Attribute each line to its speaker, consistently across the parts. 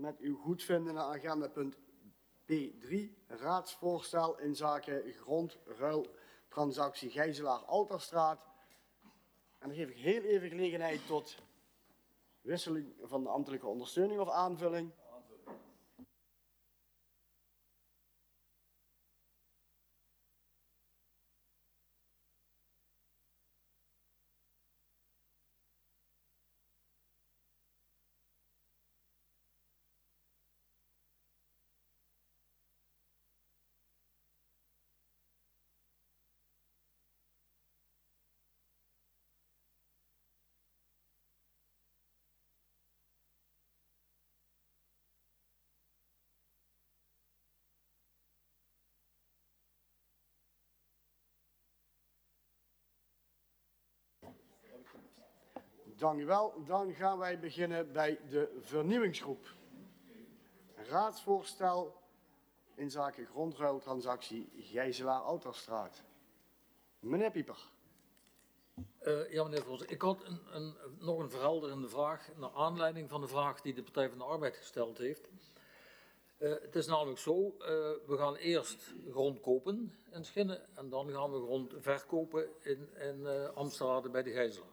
Speaker 1: met uw goedvinden naar agenda punt B3, raadsvoorstel in zaken grondruiltransactie Gijzelaar-Alterstraat. En dan geef ik heel even gelegenheid tot wisseling van de ambtelijke ondersteuning of aanvulling. Dank u wel. Dan gaan wij beginnen bij de vernieuwingsgroep. Raadsvoorstel in zaken grondruiltransactie Gijzelaar-Alterstraat. Meneer Pieper.
Speaker 2: Ja, meneer voorzitter. Ik had nog een verhelderende vraag naar aanleiding van de vraag die de Partij van de Arbeid gesteld heeft. Het is namelijk zo, we gaan eerst grond kopen in Schinnen en dan gaan we grond verkopen in Amsterdam bij de Gijzelaar.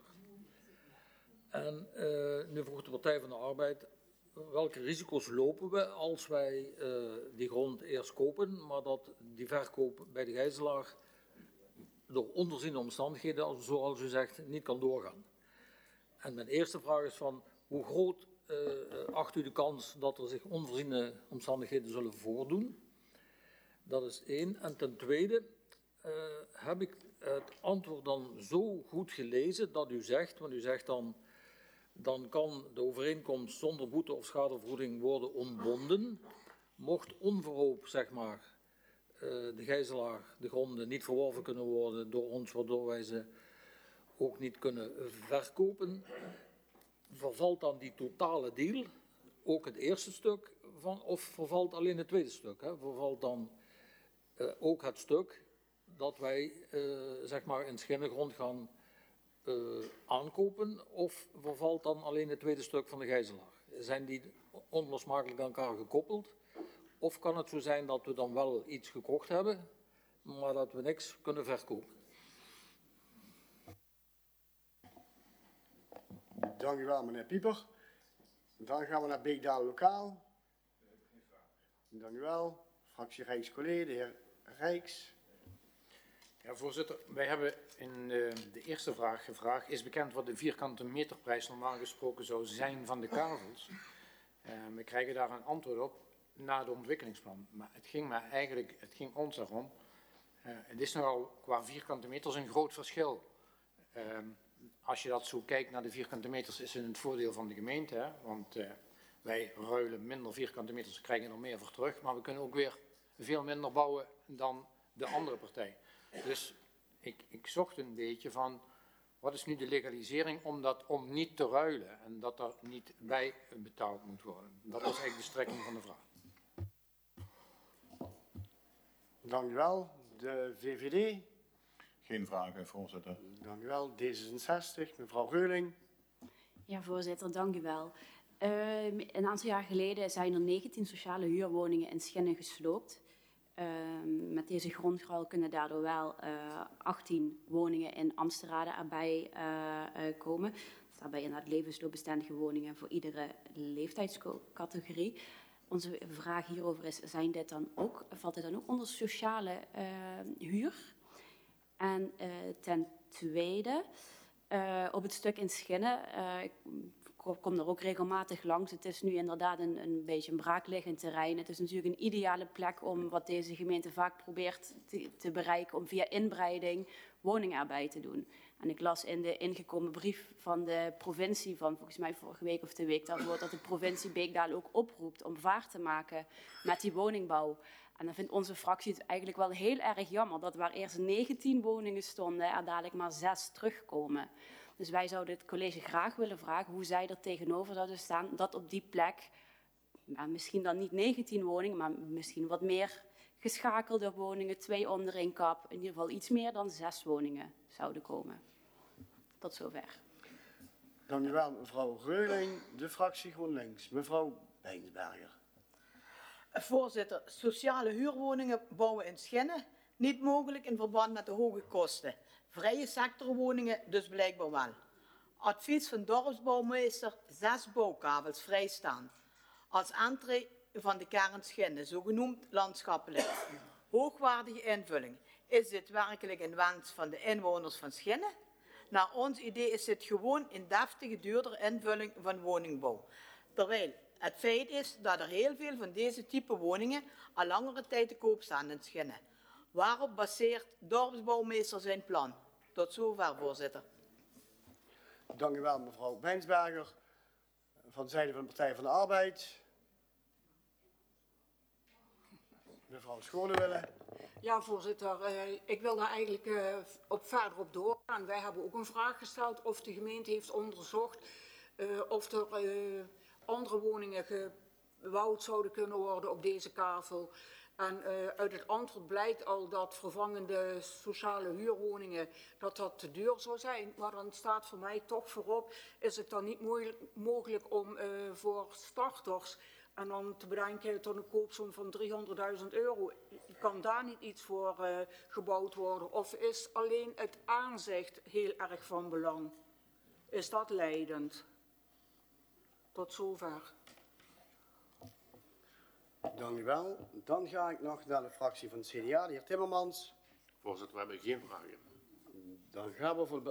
Speaker 2: En nu vroeg de Partij van de Arbeid, welke risico's lopen we als wij die grond eerst kopen, maar dat die verkoop bij de Gijzelaar door onvoorziene omstandigheden, zoals u zegt, niet kan doorgaan. En mijn eerste vraag is van, hoe groot acht u de kans dat er zich onvoorziene omstandigheden zullen voordoen? Dat is één. En ten tweede heb ik het antwoord dan zo goed gelezen dat u zegt, want u zegt dan kan de overeenkomst zonder boete of schadevergoeding worden ontbonden, mocht onverhoopt, zeg maar, de Gijzelaar, de gronden niet verworven kunnen worden door ons, waardoor wij ze ook niet kunnen verkopen. Vervalt dan die totale deal, ook het eerste stuk, of vervalt alleen het tweede stuk? Hè? Vervalt dan ook het stuk dat wij zeg maar in Schinnengrond gaan aankopen, of vervalt dan alleen het tweede stuk van de Gijzelaar? Zijn die onlosmakelijk aan elkaar gekoppeld? Of kan het zo zijn dat we dan wel iets gekocht hebben, maar dat we niks kunnen verkopen?
Speaker 1: Dank u wel, meneer Pieper. Dan gaan we naar Beekdalen Lokaal. Dank u wel. Fractie Rijkscollege, de heer Rijks.
Speaker 3: Ja, voorzitter, wij hebben in de eerste vraag gevraagd, is bekend wat de vierkante meterprijs normaal gesproken zou zijn van de kavels? We krijgen daar een antwoord op na de ontwikkelingsplan. Maar het ging ons erom, het is nogal qua vierkante meters een groot verschil. Als je dat zo kijkt naar de vierkante meters, is het een voordeel van de gemeente, hè? Want wij ruilen minder vierkante meters, krijgen er meer voor terug, maar we kunnen ook weer veel minder bouwen dan de andere partij. Dus ik zocht een beetje van, wat is nu de legalisering om niet te ruilen en dat er niet bij betaald moet worden. Dat was eigenlijk de strekking van de vraag.
Speaker 1: Dank u wel. De VVD.
Speaker 4: Geen vragen, voorzitter.
Speaker 1: Dank u wel. D66, mevrouw Reuling.
Speaker 5: Ja, voorzitter, dank u wel. Een aantal jaar geleden zijn er 19 sociale huurwoningen in Schinnen gesloopt. Met deze grondruil kunnen daardoor wel 18 woningen in Amsterdam erbij komen. Daarbij inderdaad levensloopbestendige woningen voor iedere leeftijdscategorie. Onze vraag hierover is, valt dit dan ook onder sociale huur? En ten tweede, op het stuk in Schinnen, ik kom er ook regelmatig langs. Het is nu inderdaad een beetje een braakliggend terrein. Het is natuurlijk een ideale plek om wat deze gemeente vaak probeert te bereiken, om via inbreiding woningen erbij te doen. En ik las in de ingekomen brief van de provincie van volgens mij vorige week of de week daarvoor dat de provincie Beekdalen ook oproept om vaart te maken met die woningbouw. En dan vindt onze fractie het eigenlijk wel heel erg jammer dat waar eerst 19 woningen stonden, er dadelijk maar 6 terugkomen. Dus wij zouden het college graag willen vragen hoe zij er tegenover zouden staan dat op die plek, misschien dan niet 19 woningen, maar misschien wat meer geschakelde woningen, 2 onder één kap, in ieder geval iets meer dan 6 woningen zouden komen. Tot zover.
Speaker 1: Dank u wel, mevrouw Reuling. De fractie GroenLinks. Mevrouw Bijnsberger.
Speaker 6: Voorzitter, sociale huurwoningen bouwen in Schinnen niet mogelijk in verband met de hoge kosten. Vrije sectorwoningen dus blijkbaar wel. Advies van dorpsbouwmeester: 6 bouwkavels vrijstaan. Als entree van de kern Schinnen, zogenoemd landschappelijk. Hoogwaardige invulling. Is dit werkelijk een wens van de inwoners van Schinnen? Naar ons idee is dit gewoon een deftige, duurdere invulling van woningbouw. Terwijl het feit is dat er heel veel van deze type woningen al langere tijd te koop staan in Schinnen. Waarop baseert dorpsbouwmeester zijn plan? Tot zover, voorzitter.
Speaker 1: Dank u wel, mevrouw Bijnsberger. Van de zijde van de Partij van de Arbeid. Mevrouw Schonewille.
Speaker 7: Ja, voorzitter. Ik wil daar eigenlijk verder op doorgaan. Wij hebben ook een vraag gesteld of de gemeente heeft onderzocht of er andere woningen gebouwd zouden kunnen worden op deze kavel. En uit het antwoord blijkt al dat vervangende sociale huurwoningen dat te duur zou zijn. Maar dan staat voor mij toch voorop, is het dan niet mogelijk om voor starters en dan te bedenken tot een koopsom van €300.000. Kan daar niet iets voor gebouwd worden? Of is alleen het aanzicht heel erg van belang? Is dat leidend? Tot zover.
Speaker 1: Dank u wel. Dan ga ik nog naar de fractie van het CDA, de heer Timmermans.
Speaker 8: Voorzitter, we hebben geen vragen.
Speaker 1: Dan gaan we voor de